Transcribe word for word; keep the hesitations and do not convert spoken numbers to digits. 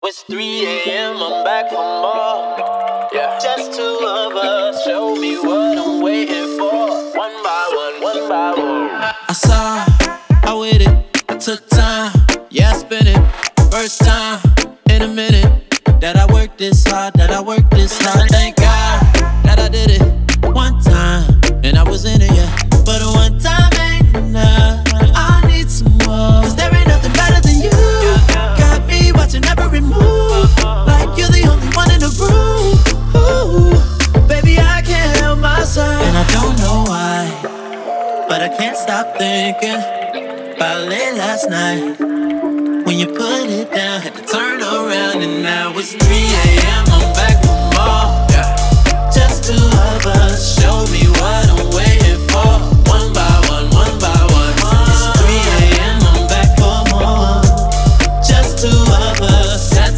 It's three a.m., I'm back for more. Yeah. Just two of us, show me what I'm waiting for. One by one, one by one. I saw, I waited, I took time. Yeah, I spent it, first time in a minute. That I worked this hard, that I worked this hard. Thank God that I did it one time, and I was in it, yeah. But one time ain't enough, I need some more. Cause there ain't nothing better than you. Got me watching every move, like you're the only one in the room. Ooh, baby, I can't help myself, and I don't know why, but I can't stop thinking about late last night. When you put it down, had to turn around, and now it's three a.m.